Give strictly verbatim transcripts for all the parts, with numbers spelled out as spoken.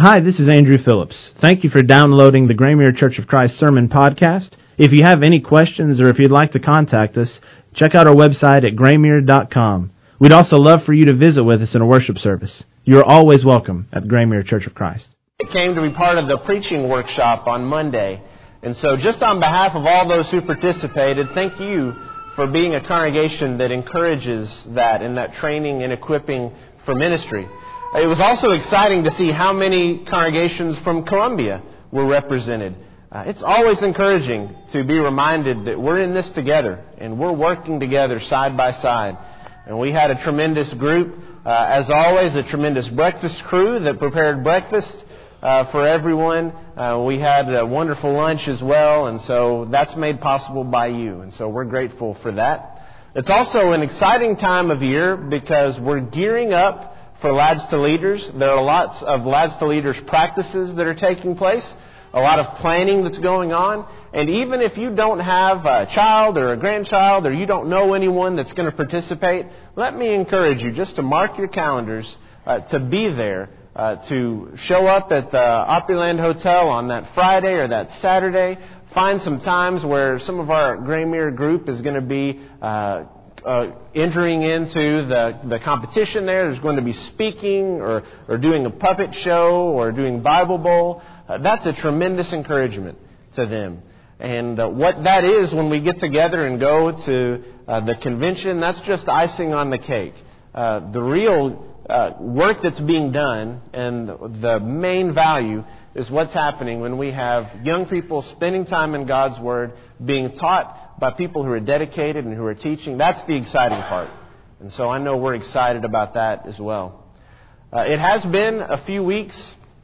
Hi, this is Andrew Phillips. Thank you for downloading the Graymere Church of Christ Sermon Podcast. If you have any questions or if you'd like to contact us, check out our website at graymere dot com. We'd also love for you to visit with us in a worship service. You are always welcome at Graymere Church of Christ. It came to be part of the preaching workshop on Monday. And so just on behalf of all those who participated, thank you for being a congregation that encourages that and that training and equipping for ministry. It was also exciting to see how many congregations from Columbia were represented. Uh, it's always encouraging to be reminded that we're in this together and we're working together side by side. And we had a tremendous group, uh, as always, a tremendous breakfast crew that prepared breakfast uh, for everyone. Uh, we had a wonderful lunch as well, and so that's made possible by you. And so we're grateful for that. It's also an exciting time of year because we're gearing up for Lads to Leaders. There are lots of Lads to Leaders practices that are taking place, a lot of planning that's going on. And even if you don't have a child or a grandchild or you don't know anyone that's going to participate, let me encourage you just to mark your calendars uh, to be there, uh, to show up at the Opryland Hotel on that Friday or that Saturday. Find some times where some of our Graymere group is going to be uh, Uh, entering into the, the competition there. There's going to be speaking or, or doing a puppet show or doing Bible Bowl. Uh, that's a tremendous encouragement to them. And uh, what that is when we get together and go to uh, the convention, that's just icing on the cake. Uh, the real uh, work that's being done and the main value is what's happening when we have young people spending time in God's Word, being taught by people who are dedicated and who are teaching. That's the exciting part. And so I know we're excited about that as well. Uh, it has been a few weeks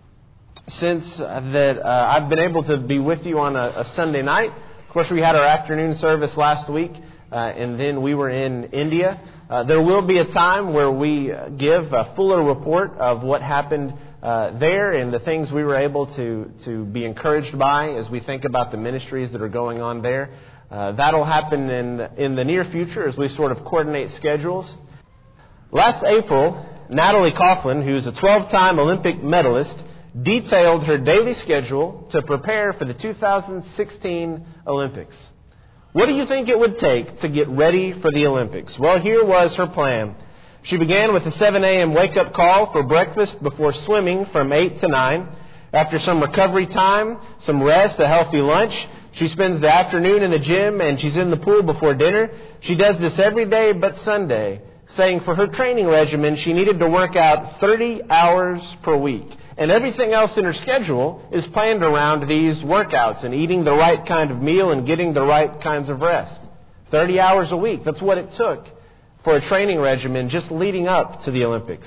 since uh, that uh, I've been able to be with you on a, a Sunday night. Of course, we had our afternoon service last week, uh, and then we were in India. Uh, there will be a time where we give a fuller report of what happened uh, there and the things we were able to, to be encouraged by as we think about the ministries that are going on there. Uh, that'll happen in, in the near future as we sort of coordinate schedules. Last April, Natalie Coughlin, who's a twelve-time Olympic medalist, detailed her daily schedule to prepare for the two thousand sixteen Olympics. What do you think it would take to get ready for the Olympics? Well, here was her plan. She began with a seven a.m. wake-up call for breakfast before swimming from eight to nine. After some recovery time, some rest, a healthy lunch, she spends the afternoon in the gym and she's in the pool before dinner. She does this every day but Sunday, saying for her training regimen she needed to work out thirty hours per week. And everything else in her schedule is planned around these workouts and eating the right kind of meal and getting the right kinds of rest. thirty hours a week, that's what it took for a training regimen just leading up to the Olympics.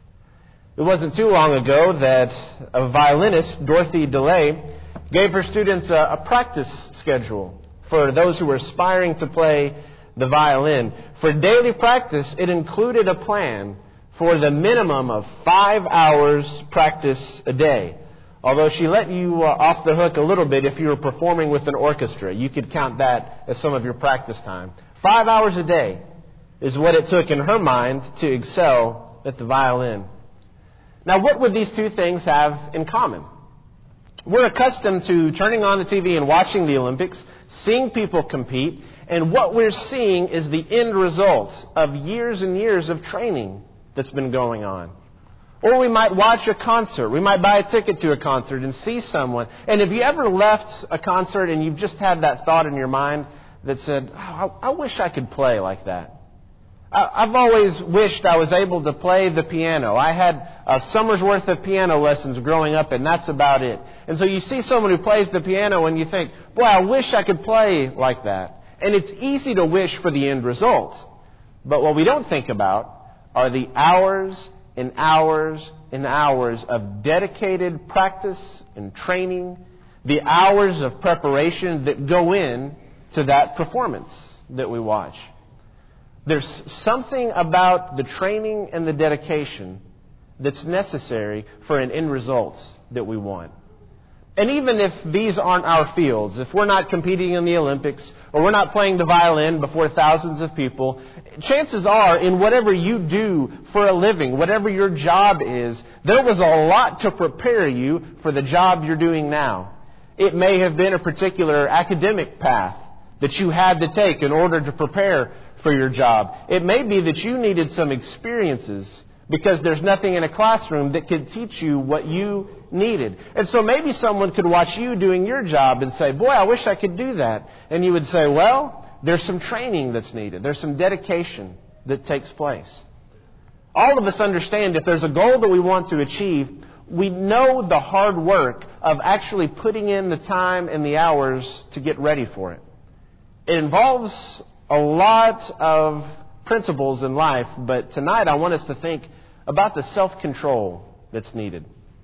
It wasn't too long ago that a violinist, Dorothy DeLay, gave her students a, a practice schedule for those who were aspiring to play the violin. For daily practice, it included a plan for the minimum of five hours practice a day. Although she let you uh, off the hook a little bit if you were performing with an orchestra. You could count that as some of your practice time. Five hours a day is what it took in her mind to excel at the violin. Now, what would these two things have in common? We're accustomed to turning on the T V and watching the Olympics, seeing people compete, and what we're seeing is the end results of years and years of training that's been going on. Or we might watch a concert. We might buy a ticket to a concert and see someone. And have you ever left a concert and you've just had that thought in your mind that said, oh, I, I wish I could play like that? I've always wished I was able to play the piano. I had a summer's worth of piano lessons growing up, and that's about it. And so you see someone who plays the piano, and you think, boy, I wish I could play like that. And it's easy to wish for the end result. But what we don't think about are the hours and hours and hours of dedicated practice and training, the hours of preparation that go in to that performance that we watch. There's something about the training and the dedication that's necessary for an end result that we want. And even if these aren't our fields, if we're not competing in the Olympics, or we're not playing the violin before thousands of people, chances are, in whatever you do for a living, whatever your job is, there was a lot to prepare you for the job you're doing now. It may have been a particular academic path that you had to take in order to prepare for your job. It may be that you needed some experiences because there's nothing in a classroom that could teach you what you needed. And so maybe someone could watch you doing your job and say, boy, I wish I could do that. And you would say, well, there's some training that's needed. There's some dedication that takes place. All of us understand if there's a goal that we want to achieve, we know the hard work of actually putting in the time and the hours to get ready for it. It involves a lot of principles in life, but tonight I want us to think about the self-control that's needed.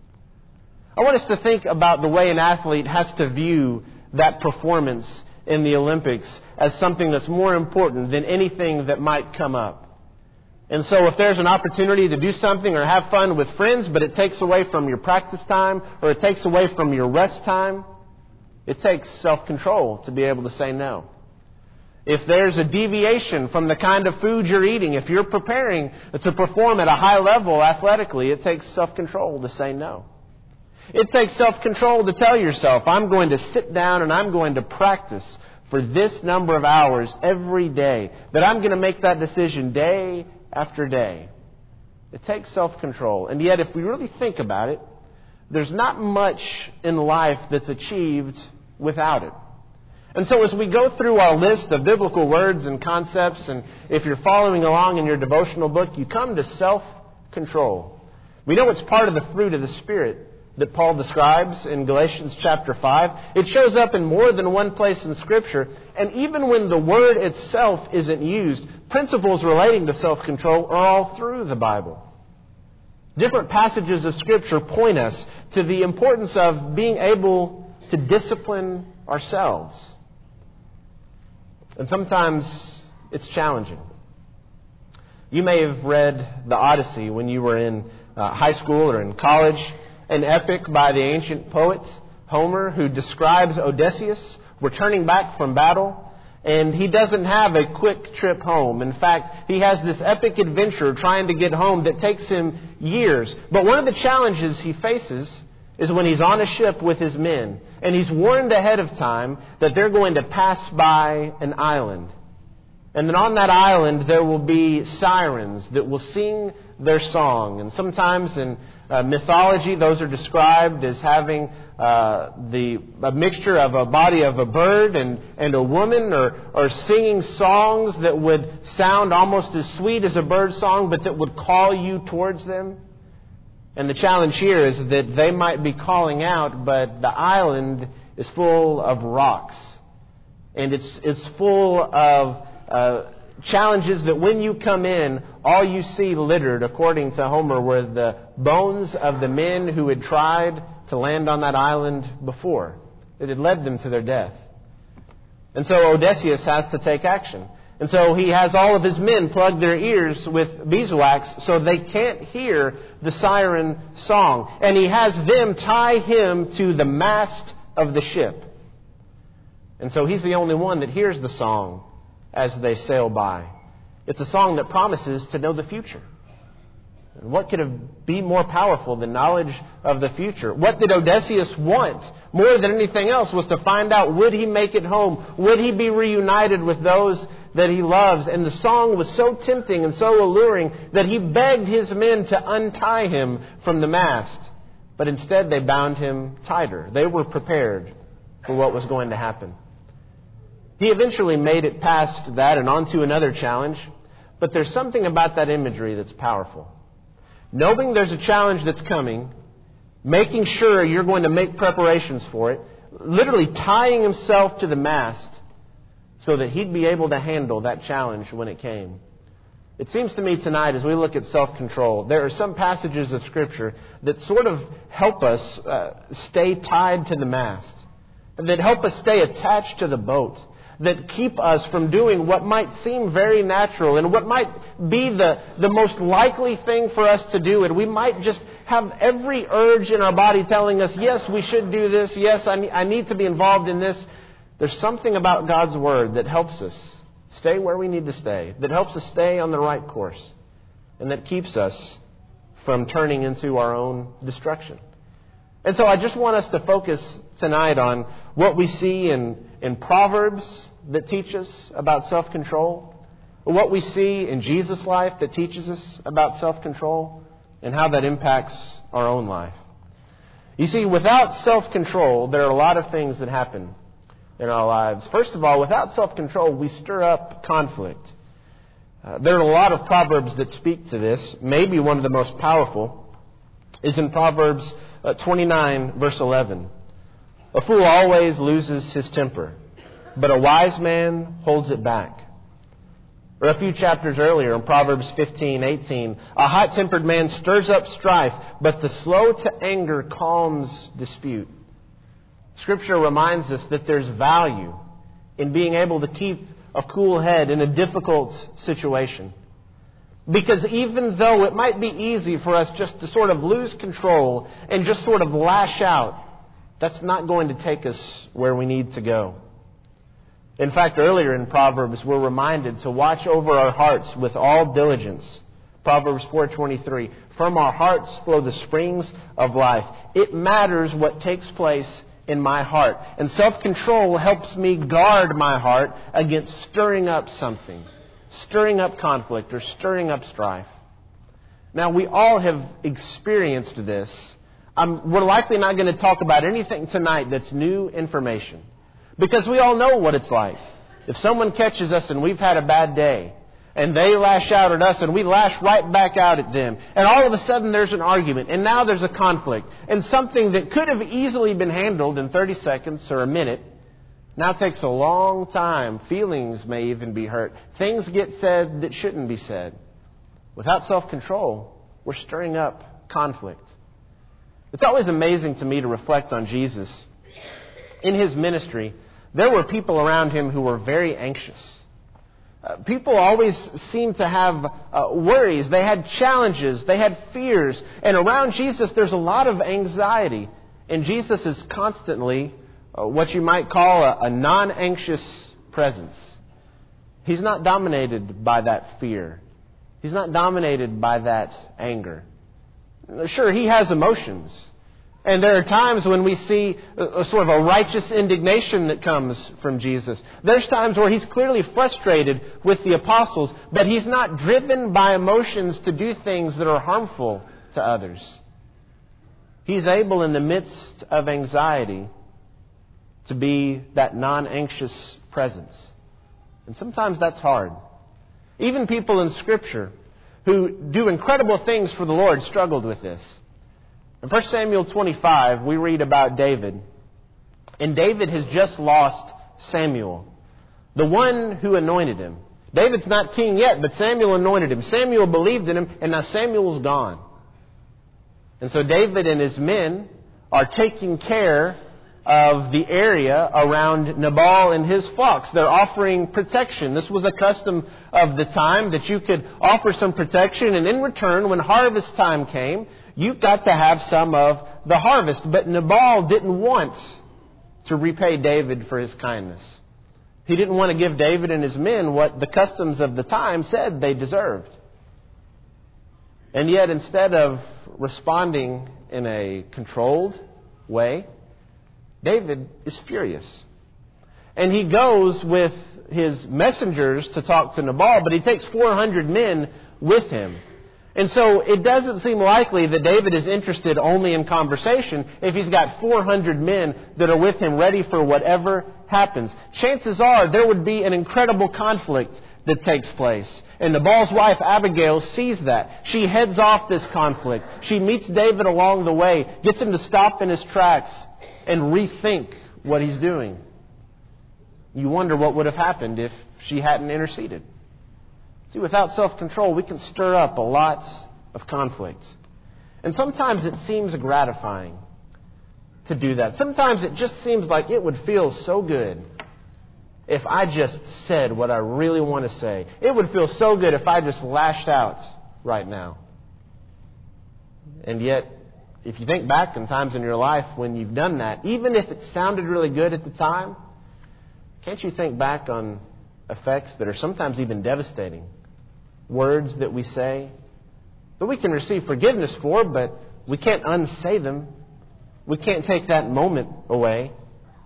I want us to think about the way an athlete has to view that performance in the Olympics as something that's more important than anything that might come up. And so if there's an opportunity to do something or have fun with friends, but it takes away from your practice time or it takes away from your rest time, it takes self-control to be able to say no. If there's a deviation from the kind of food you're eating, if you're preparing to perform at a high level athletically, it takes self-control to say no. It takes self-control to tell yourself, I'm going to sit down and I'm going to practice for this number of hours every day, that I'm going to make that decision day after day. It takes self-control. And yet, if we really think about it, there's not much in life that's achieved without it. And so as we go through our list of biblical words and concepts, and if you're following along in your devotional book, you come to self-control. We know it's part of the fruit of the Spirit that Paul describes in Galatians chapter five. It shows up in more than one place in Scripture, and even when the word itself isn't used, principles relating to self-control are all through the Bible. Different passages of Scripture point us to the importance of being able to discipline ourselves. And sometimes it's challenging. You may have read the Odyssey when you were in uh, high school or in college, an epic by the ancient poet Homer who describes Odysseus returning back from battle, and he doesn't have a quick trip home. In fact, he has this epic adventure trying to get home that takes him years. But one of the challenges he faces is when he's on a ship with his men, and he's warned ahead of time that they're going to pass by an island. And then on that island there will be sirens that will sing their song. And sometimes in uh, mythology those are described as having uh, the a mixture of a body of a bird and, and a woman, or, or singing songs that would sound almost as sweet as a bird song, but that would call you towards them. And the challenge here is that they might be calling out, but the island is full of rocks. And it's it's full of uh, challenges that when you come in, all you see littered, according to Homer, were the bones of the men who had tried to land on that island before. It had led them to their death. And so Odysseus has to take action. And so he has all of his men plug their ears with beeswax so they can't hear the siren song. And he has them tie him to the mast of the ship. And so he's the only one that hears the song as they sail by. It's a song that promises to know the future. And what could have be more powerful than knowledge of the future? What did Odysseus want more than anything else was to find out, would he make it home? Would he be reunited with those that he loves? And the song was so tempting and so alluring that he begged his men to untie him from the mast. But instead they bound him tighter. They were prepared for what was going to happen. He eventually made it past that and on to another challenge. But there's something about that imagery that's powerful. Knowing there's a challenge that's coming, making sure you're going to make preparations for it, literally tying himself to the mast so that he'd be able to handle that challenge when it came. It seems to me tonight, as we look at self-control, there are some passages of Scripture that sort of help us uh, stay tied to the mast, that help us stay attached to the boat, that keep us from doing what might seem very natural and what might be the, the most likely thing for us to do. And we might just have every urge in our body telling us, yes, we should do this. Yes, I need, I need to be involved in this. There's something about God's Word that helps us stay where we need to stay, that helps us stay on the right course, and that keeps us from turning into our own destruction. And so I just want us to focus tonight on what we see in, in Proverbs that teach us about self-control, what we see in Jesus' life that teaches us about self-control, and how that impacts our own life. You see, without self-control, there are a lot of things that happen in our lives. First of all, without self-control, we stir up conflict. Uh, there are a lot of Proverbs that speak to this. Maybe one of the most powerful is in Proverbs uh, twenty-nine, verse eleven. A fool always loses his temper, but a wise man holds it back. Or a few chapters earlier in Proverbs fifteen, eighteen, a hot-tempered man stirs up strife, but the slow to anger calms dispute. Scripture reminds us that there's value in being able to keep a cool head in a difficult situation. Because even though it might be easy for us just to sort of lose control and just sort of lash out, that's not going to take us where we need to go. In fact, earlier in Proverbs, we're reminded to watch over our hearts with all diligence. Proverbs four twenty-three, from our hearts flow the springs of life. It matters what takes place in my heart. And self-control helps me guard my heart against stirring up something, stirring up conflict or stirring up strife. Now, we all have experienced this. Um, we're likely not going to talk about anything tonight that's new information, because we all know what it's like. If someone catches us and we've had a bad day, and they lash out at us, and we lash right back out at them, and all of a sudden there's an argument, and now there's a conflict, and something that could have easily been handled in thirty seconds or a minute now takes a long time. Feelings may even be hurt. Things get said that shouldn't be said. Without self-control, we're stirring up conflict. It's always amazing to me to reflect on Jesus. In His ministry, there were people around Him who were very anxious. Uh, people always seemed to have uh, worries. They had challenges. They had fears. And around Jesus, there's a lot of anxiety. And Jesus is constantly uh, what you might call a, a non-anxious presence. He's not dominated by that fear. He's not dominated by that anger. Sure, He has emotions. And there are times when we see a, a sort of a righteous indignation that comes from Jesus. There's times where He's clearly frustrated with the apostles, but He's not driven by emotions to do things that are harmful to others. He's able in the midst of anxiety to be that non-anxious presence. And sometimes that's hard. Even people in Scripture who do incredible things for the Lord struggled with this. In First Samuel twenty-five, we read about David. And David has just lost Samuel, the one who anointed him. David's not king yet, but Samuel anointed him. Samuel believed in him, and now Samuel's gone. And so David and his men are taking care of the area around Nabal and his flocks. They're offering protection. This was a custom of the time that you could offer some protection, and in return, when harvest time came, you got to have some of the harvest. But Nabal didn't want to repay David for his kindness. He didn't want to give David and his men what the customs of the time said they deserved. And yet, instead of responding in a controlled way, David is furious. And he goes with his messengers to talk to Nabal, but he takes four hundred men with him. And so it doesn't seem likely that David is interested only in conversation if he's got four hundred men that are with him ready for whatever happens. Chances are there would be an incredible conflict that takes place. And Nabal's wife Abigail sees that. She heads off this conflict. She meets David along the way, gets him to stop in his tracks and rethink what he's doing. You wonder what would have happened if she hadn't interceded. See, without self-control, we can stir up a lot of conflict. And sometimes it seems gratifying to do that. Sometimes it just seems like it would feel so good. if I just said what I really want to say. It would feel so good if I just lashed out right now. And yet, if you think back in times in your life when you've done that, even if it sounded really good at the time, can't you think back on effects that are sometimes even devastating? Words that we say that we can receive forgiveness for, but we can't unsay them. We can't take that moment away.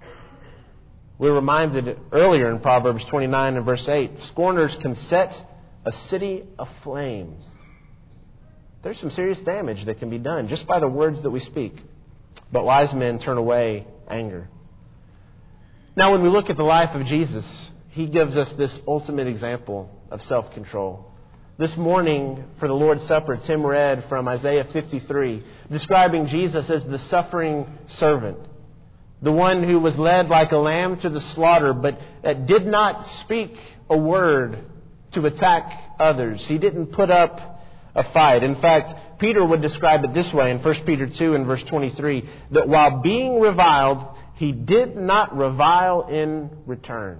We're reminded earlier in Proverbs twenty-nine and verse eight, scorners can set a city aflame. There's some serious damage that can be done just by the words that we speak. But wise men turn away anger. Now, when we look at the life of Jesus, He gives us this ultimate example of self-control. This morning, for the Lord's Supper, Tim read from Isaiah fifty-three, describing Jesus as the suffering servant, the one who was led like a lamb to the slaughter, but did not speak a word to attack others. He didn't put up a fight. In fact, Peter would describe it this way in First Peter two and verse twenty-three, that while being reviled, He did not revile in return.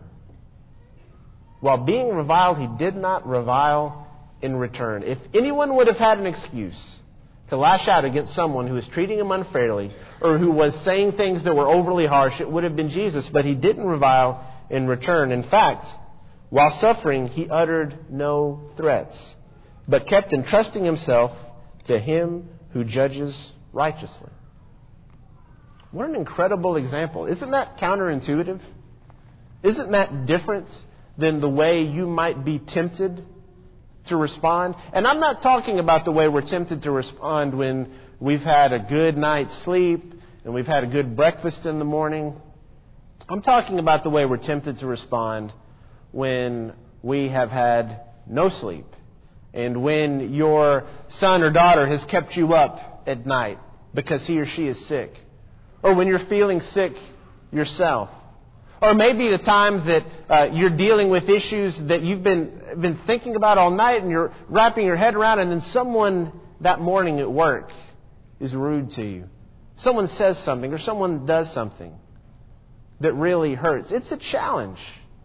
While being reviled, He did not revile in return. If anyone would have had an excuse to lash out against someone who was treating him unfairly or who was saying things that were overly harsh, it would have been Jesus, but He didn't revile in return. In fact, while suffering, He uttered no threats, but kept entrusting Himself to Him who judges righteously. What an incredible example. Isn't that counterintuitive? Isn't that different than the way you might be tempted to respond? And I'm not talking about the way we're tempted to respond when we've had a good night's sleep and we've had a good breakfast in the morning. I'm talking about the way we're tempted to respond when we have had no sleep and when your son or daughter has kept you up at night because he or she is sick, or when you're feeling sick yourself. Or maybe the time that uh, you're dealing with issues that you've been been thinking about all night and you're wrapping your head around, and then someone that morning at work is rude to you. Someone says something or someone does something that really hurts. It's a challenge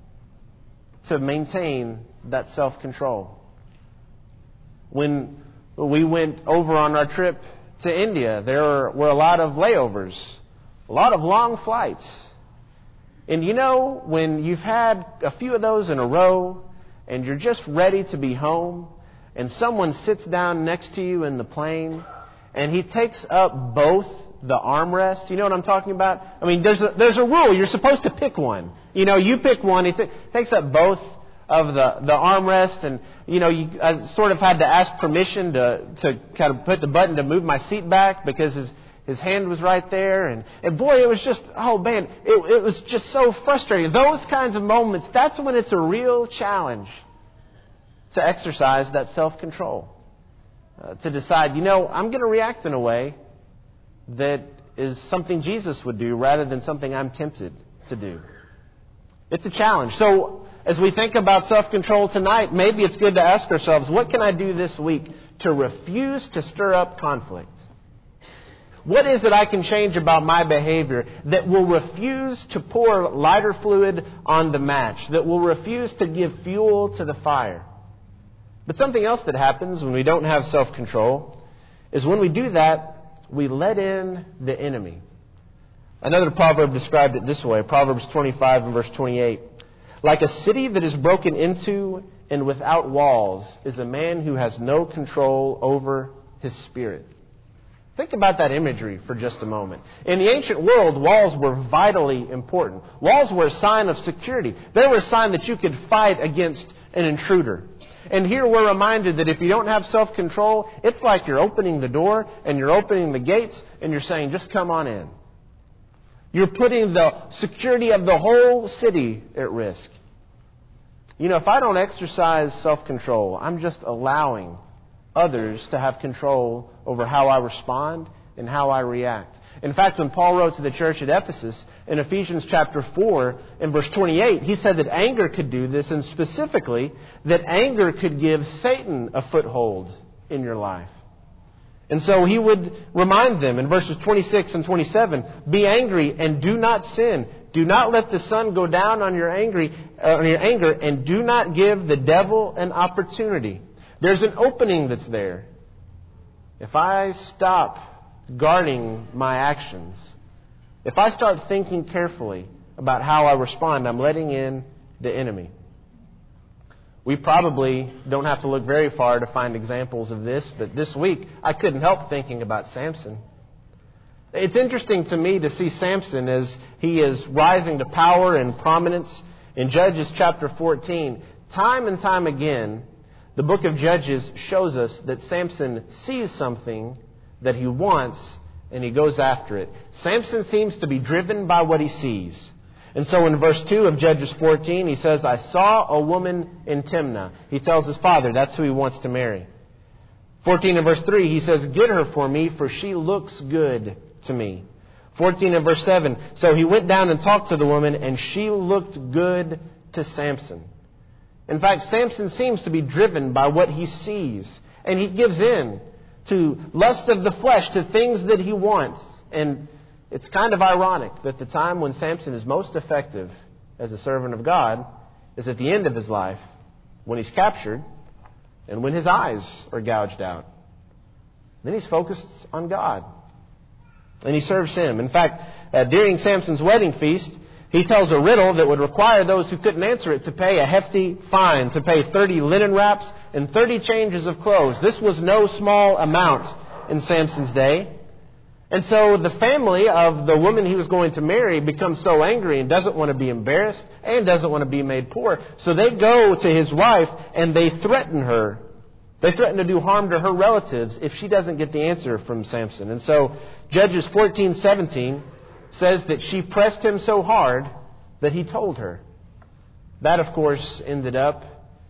to maintain that self-control. When we went over on our trip to India, there were a lot of layovers, a lot of long flights. And you know, when you've had a few of those in a row and you're just ready to be home and someone sits down next to you in the plane and he takes up both the armrests, you know what I'm talking about? I mean, there's a, there's a rule. You're supposed to pick one. You know, you pick one. He t- takes up both of the, the armrests, and, you know, you, I sort of had to ask permission to, to kind of put the button to move my seat back because his His hand was right there. And, and boy, it was just, oh man, it, it was just so frustrating. Those kinds of moments, that's when it's a real challenge to exercise that self-control. Uh, to decide, you know, I'm going to react in a way that is something Jesus would do rather than something I'm tempted to do. It's a challenge. So as we think about self-control tonight, maybe it's good to ask ourselves, what can I do this week to refuse to stir up conflict? What is it I can change about my behavior that will refuse to pour lighter fluid on the match, that will refuse to give fuel to the fire? But something else that happens when we don't have self-control is when we do that, we let in the enemy. Another proverb described it this way, Proverbs twenty-five and verse twenty-eight. Like a city that is broken into and without walls is a man who has no control over his spirit. Think about that imagery for just a moment. In the ancient world, walls were vitally important. Walls were a sign of security. They were a sign that you could fight against an intruder. And here we're reminded that if you don't have self-control, it's like you're opening the door and you're opening the gates and you're saying, just come on in. You're putting the security of the whole city at risk. You know, if I don't exercise self-control, I'm just allowing others to have control over how I respond and how I react. In fact, when Paul wrote to the church at Ephesus, in Ephesians chapter four and verse twenty-eight, he said that anger could do this, and specifically that anger could give Satan a foothold in your life. And so he would remind them in verses twenty-six and twenty-seven, be angry and do not sin. Do not let the sun go down on your, angry, uh, on your anger, and do not give the devil an opportunity. There's an opening that's there. If I stop guarding my actions, if I start thinking carefully about how I respond, I'm letting in the enemy. We probably don't have to look very far to find examples of this, but this week I couldn't help thinking about Samson. It's interesting to me to see Samson as he is rising to power and prominence in Judges chapter fourteen. Time and time again, the book of Judges shows us that Samson sees something that he wants and he goes after it. Samson seems to be driven by what he sees. And so in verse two of Judges fourteen, he says, I saw a woman in Timnah. He tells his father that's who he wants to marry. fourteen and verse three, he says, get her for me, for she looks good to me. fourteen and verse seven, so he went down and talked to the woman, and she looked good to Samson. In fact, Samson seems to be driven by what he sees. And he gives in to lust of the flesh, to things that he wants. And it's kind of ironic that the time when Samson is most effective as a servant of God is at the end of his life, when he's captured and when his eyes are gouged out. Then he's focused on God. And he serves Him. In fact, uh, during Samson's wedding feast, he tells a riddle that would require those who couldn't answer it to pay a hefty fine, to pay thirty linen wraps and thirty changes of clothes. This was no small amount in Samson's day. And so the family of the woman he was going to marry becomes so angry and doesn't want to be embarrassed and doesn't want to be made poor. So they go to his wife and they threaten her. They threaten to do harm to her relatives if she doesn't get the answer from Samson. And so Judges fourteen seventeen says that she pressed him so hard that he told her. That, of course, ended up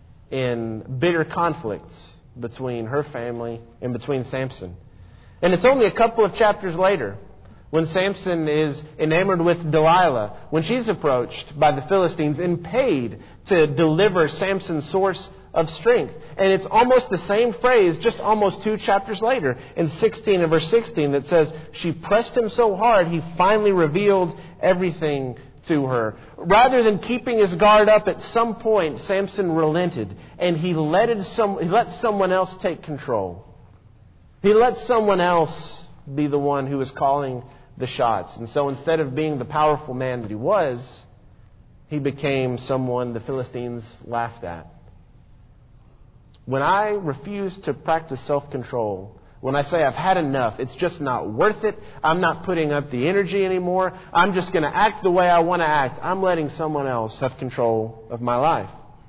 in bitter conflicts between her family and between Samson. And it's only a couple of chapters later, when Samson is enamored with Delilah, when she's approached by the Philistines and paid to deliver Samson's source of strength. And it's almost the same phrase, just almost two chapters later, in sixteen and verse sixteen, that says, she pressed him so hard, he finally revealed everything to her. Rather than keeping his guard up, at some point, Samson relented, and he let, it some, he let someone else take control. He let someone else be the one who was calling the shots. And so instead of being the powerful man that he was, he became someone the Philistines laughed at. When I refuse to practice self-control, when I say I've had enough, it's just not worth it, I'm not putting up the energy anymore, I'm just going to act the way I want to act, I'm letting someone else have control of my life.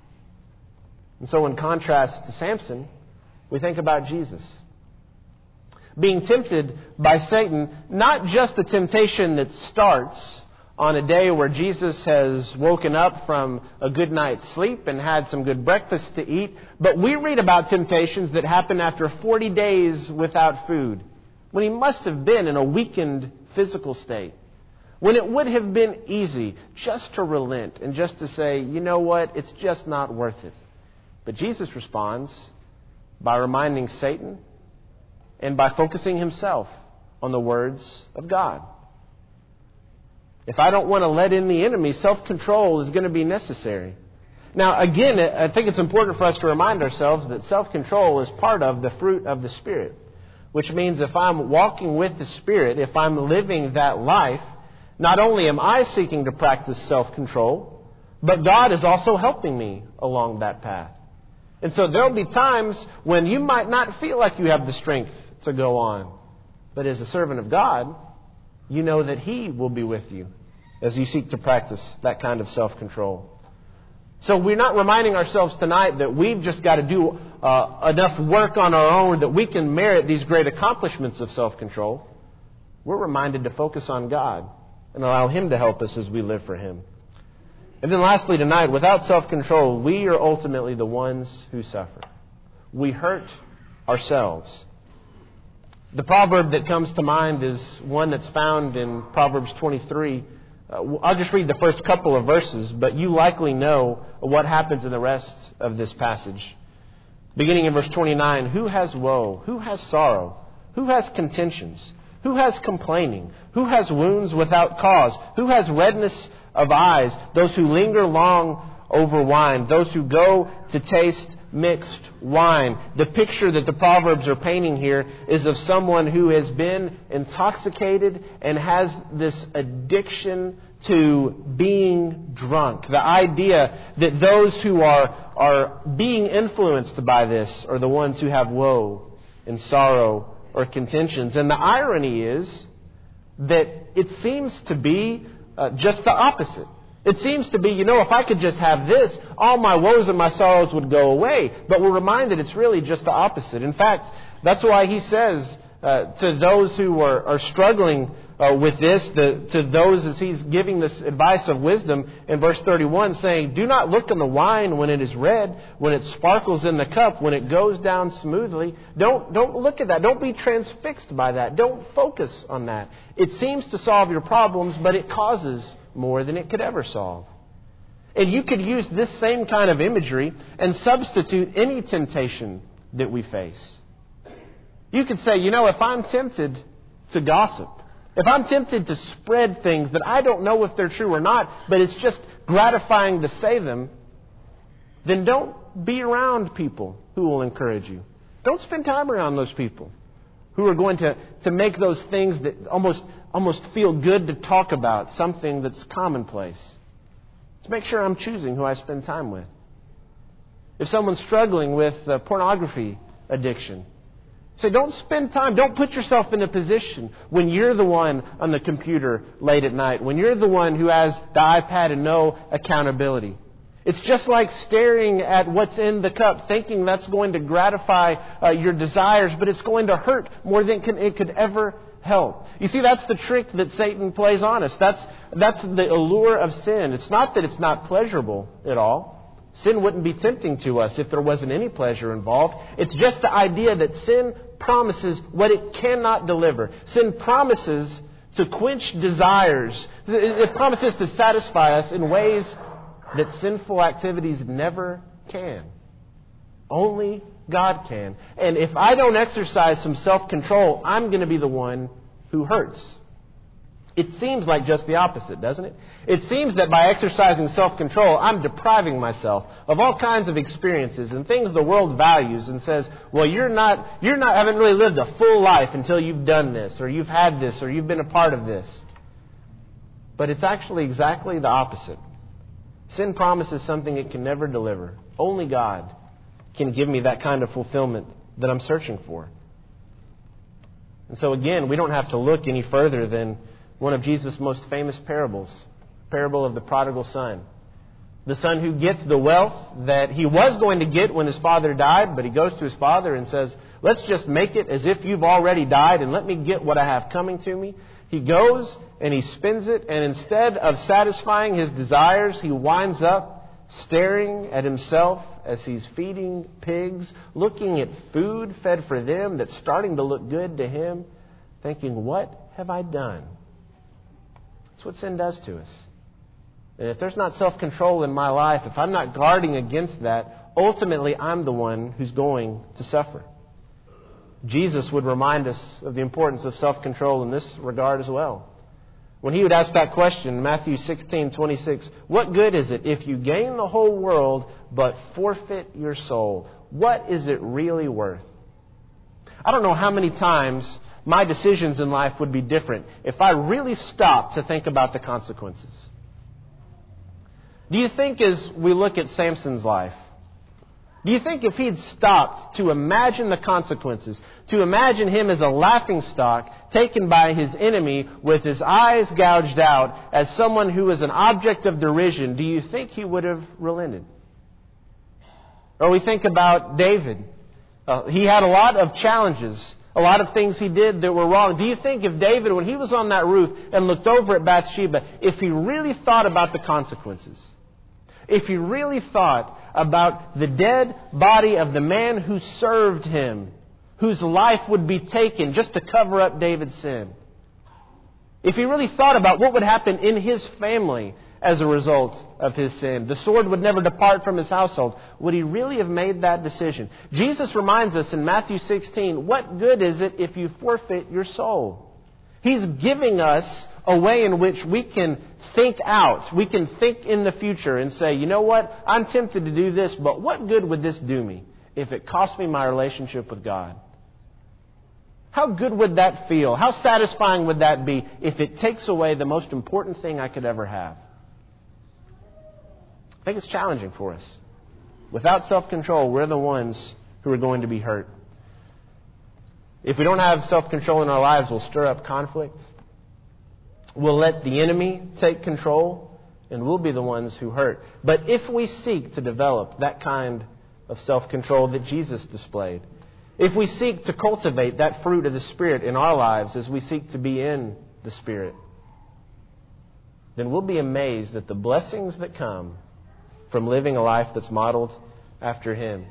And so in contrast to Samson, we think about Jesus. Being tempted by Satan, not just the temptation that starts on a day where Jesus has woken up from a good night's sleep and had some good breakfast to eat, but we read about temptations that happen after forty days without food, when he must have been in a weakened physical state, when it would have been easy just to relent and just to say, you know what, it's just not worth it. But Jesus responds by reminding Satan and by focusing himself on the words of God. If I don't want to let in the enemy, self-control is going to be necessary. Now, again, I think it's important for us to remind ourselves that self-control is part of the fruit of the Spirit. Which means if I'm walking with the Spirit, if I'm living that life, not only am I seeking to practice self-control, but God is also helping me along that path. And so there will be times when you might not feel like you have the strength to go on. But as a servant of God, you know that He will be with you as you seek to practice that kind of self-control. So we're not reminding ourselves tonight that we've just got to do uh, enough work on our own that we can merit these great accomplishments of self-control. We're reminded to focus on God and allow Him to help us as we live for Him. And then lastly tonight, without self-control, we are ultimately the ones who suffer. We hurt ourselves. The proverb that comes to mind is one that's found in Proverbs twenty-three. Uh, I'll just read the first couple of verses, but you likely know what happens in the rest of this passage. Beginning in verse twenty-nine, who has woe? Who has sorrow? Who has contentions? Who has complaining? Who has wounds without cause? Who has redness of eyes? Those who linger long over wine. Those who go to taste mixed wine. The picture that the Proverbs are painting here is of someone who has been intoxicated and has this addiction to being drunk. The idea that those who are, are being influenced by this are the ones who have woe and sorrow or contentions. And the irony is that it seems to be uh, just the opposite. It seems to be, you know, if I could just have this, all my woes and my sorrows would go away. But we're reminded it's really just the opposite. In fact, that's why he says uh, to those who are, are struggling uh, with this, the, to those as he's giving this advice of wisdom in verse thirty-one, saying, do not look on the wine when it is red, when it sparkles in the cup, when it goes down smoothly. Don't, don't look at that. Don't be transfixed by that. Don't focus on that. It seems to solve your problems, but it causes more than it could ever solve. And you could use this same kind of imagery and substitute any temptation that we face. You could say, you know, if I'm tempted to gossip, if I'm tempted to spread things that I don't know if they're true or not, but it's just gratifying to say them, then don't be around people who will encourage you. Don't spend time around those people who are going to, to make those things that almost almost feel good to talk about something that's commonplace. To make sure I'm choosing who I spend time with. If someone's struggling with uh, pornography addiction, say, don't spend time, don't put yourself in a position when you're the one on the computer late at night, when you're the one who has the iPad and no accountability. It's just like staring at what's in the cup, thinking that's going to gratify uh, your desires, but it's going to hurt more than it, can, it could ever help. You see, that's the trick that Satan plays on us. That's, that's the allure of sin. It's not that it's not pleasurable at all. Sin wouldn't be tempting to us if there wasn't any pleasure involved. It's just the idea that sin promises what it cannot deliver. Sin promises to quench desires. It promises to satisfy us in ways that sinful activities never can. Only God can. And if I don't exercise some self-control, I'm going to be the one who hurts. It seems like just the opposite, doesn't it? It seems that by exercising self-control, I'm depriving myself of all kinds of experiences and things the world values and says, well, you're not, you're not, haven't really lived a full life until you've done this, or you've had this, or you've been a part of this. But it's actually exactly the opposite. Sin promises something it can never deliver. Only God can give me that kind of fulfillment that I'm searching for. And so again, we don't have to look any further than one of Jesus' most famous parables, the parable of the prodigal son. The son who gets the wealth that he was going to get when his father died, but he goes to his father and says, let's just make it as if you've already died and let me get what I have coming to me. He goes and he spends it, and instead of satisfying his desires, he winds up staring at himself as he's feeding pigs, looking at food fed for them that's starting to look good to him, thinking, what have I done? That's what sin does to us. And if there's not self-control in my life, if I'm not guarding against that, ultimately I'm the one who's going to suffer. Jesus would remind us of the importance of self-control in this regard as well. When he would ask that question, Matthew sixteen twenty-six, what good is it if you gain the whole world but forfeit your soul? What is it really worth? I don't know how many times my decisions in life would be different if I really stopped to think about the consequences. Do you think as we look at Samson's life, do you think if he'd stopped to imagine the consequences, to imagine him as a laughingstock taken by his enemy with his eyes gouged out as someone who is an object of derision, do you think he would have relented? Or we think about David. Uh, he had a lot of challenges, a lot of things he did that were wrong. Do you think if David, when he was on that roof and looked over at Bathsheba, if he really thought about the consequences, if he really thought about the dead body of the man who served him, whose life would be taken just to cover up David's sin, if he really thought about what would happen in his family as a result of his sin. The sword would never depart from his household. Would he really have made that decision? Jesus reminds us in Matthew sixteen, what good is it if you forfeit your soul? He's giving us a way in which we can think out. We can think in the future and say, you know what? I'm tempted to do this, but what good would this do me if it cost me my relationship with God? How good would that feel? How satisfying would that be if it takes away the most important thing I could ever have? I think it's challenging for us. Without self-control, we're the ones who are going to be hurt. If we don't have self-control in our lives, we'll stir up conflict. We'll let the enemy take control, and we'll be the ones who hurt. But if we seek to develop that kind of self-control that Jesus displayed, if we seek to cultivate that fruit of the Spirit in our lives as we seek to be in the Spirit, then we'll be amazed at the blessings that come from living a life that's modeled after Him.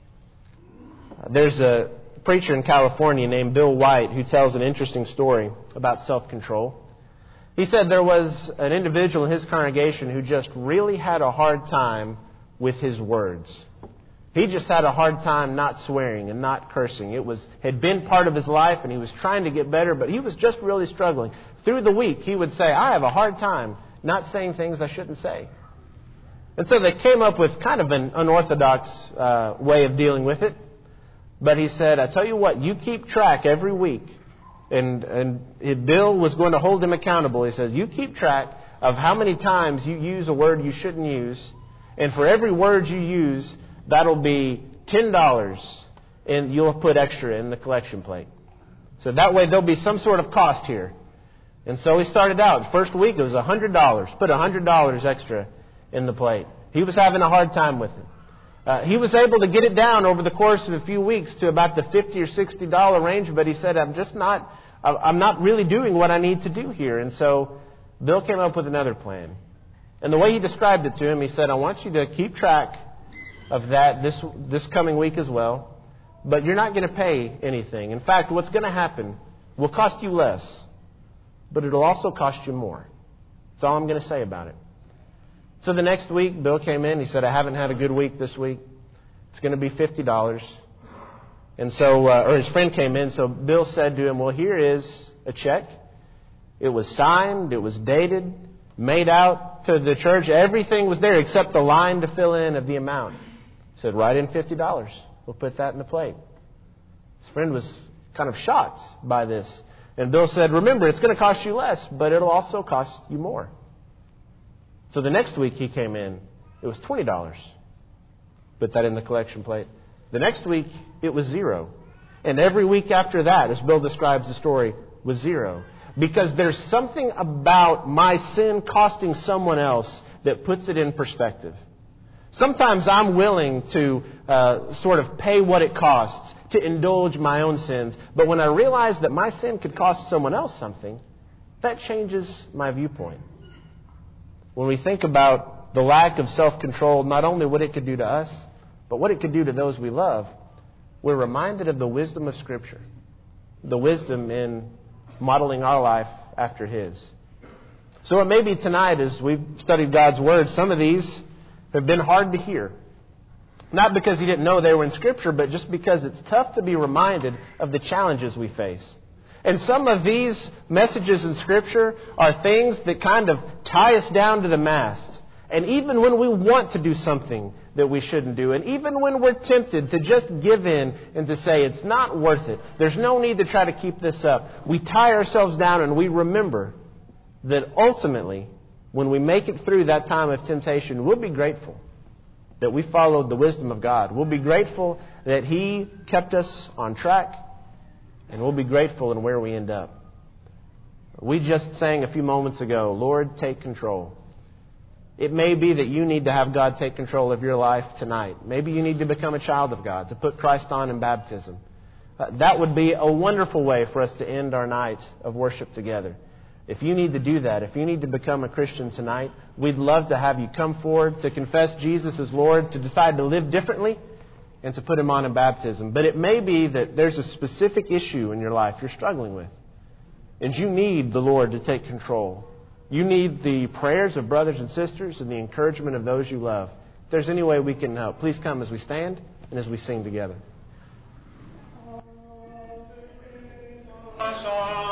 There's a preacher in California named Bill White who tells an interesting story about self-control. He said there was an individual in his congregation who just really had a hard time with his words. He just had a hard time not swearing and not cursing. It was had been part of his life, and he was trying to get better, but he was just really struggling. Through the week, he would say, I have a hard time not saying things I shouldn't say. And so they came up with kind of an unorthodox uh, way of dealing with it. But he said, I tell you what, you keep track every week. And, and Bill was going to hold him accountable. He says, you keep track of how many times you use a word you shouldn't use. And for every word you use, that'll be ten dollars, and you'll put extra in the collection plate. So that way there'll be some sort of cost here. And so he started out. First week it was one hundred dollars. Put one hundred dollars extra in the plate. He was having a hard time with it. Uh, he was able to get it down over the course of a few weeks to about the fifty or sixty dollars range, but he said, I'm just not, I'm not really doing what I need to do here. And so Bill came up with another plan. And the way he described it to him, he said, I want you to keep track of that this this coming week as well, but you're not going to pay anything. In fact, what's going to happen will cost you less, but it'll also cost you more. That's all I'm going to say about it. So the next week, Bill came in. He said, I haven't had a good week this week. It's going to be fifty dollars. And so, uh, or his friend came in, so Bill said to him, well, here is a check. It was signed, it was dated, made out to the church. Everything was there except the line to fill in of the amount. He said, write in fifty dollars. We'll put that in the plate. His friend was kind of shocked by this. And Bill said, remember, it's going to cost you less, but it'll also cost you more. So the next week he came in, it was twenty dollars. Put that in the collection plate. The next week, it was zero. And every week after that, as Bill describes the story, was zero. Because there's something about my sin costing someone else that puts it in perspective. Sometimes I'm willing to uh, sort of pay what it costs to indulge my own sins. But when I realize that my sin could cost someone else something, that changes my viewpoint. When we think about the lack of self-control, not only what it could do to us, but what it could do to those we love, we're reminded of the wisdom of Scripture. The wisdom in modeling our life after His. So it may be tonight, as we've studied God's Word, some of these have been hard to hear. Not because you didn't know they were in Scripture, but just because it's tough to be reminded of the challenges we face. And some of these messages in Scripture are things that kind of tie us down to the mast. And even when we want to do something that we shouldn't do, and even when we're tempted to just give in and to say it's not worth it, there's no need to try to keep this up, we tie ourselves down and we remember that ultimately, when we make it through that time of temptation, we'll be grateful that we followed the wisdom of God. We'll be grateful that He kept us on track, and we'll be grateful in where we end up. We just sang a few moments ago, Lord, take control. It may be that you need to have God take control of your life tonight. Maybe you need to become a child of God, to put Christ on in baptism. Uh, that would be a wonderful way for us to end our night of worship together. If you need to do that, if you need to become a Christian tonight, we'd love to have you come forward to confess Jesus as Lord, to decide to live differently, and to put Him on in baptism. But it may be that there's a specific issue in your life you're struggling with, and you need the Lord to take control. You need the prayers of brothers and sisters and the encouragement of those you love. If there's any way we can help, please come as we stand and as we sing together. I saw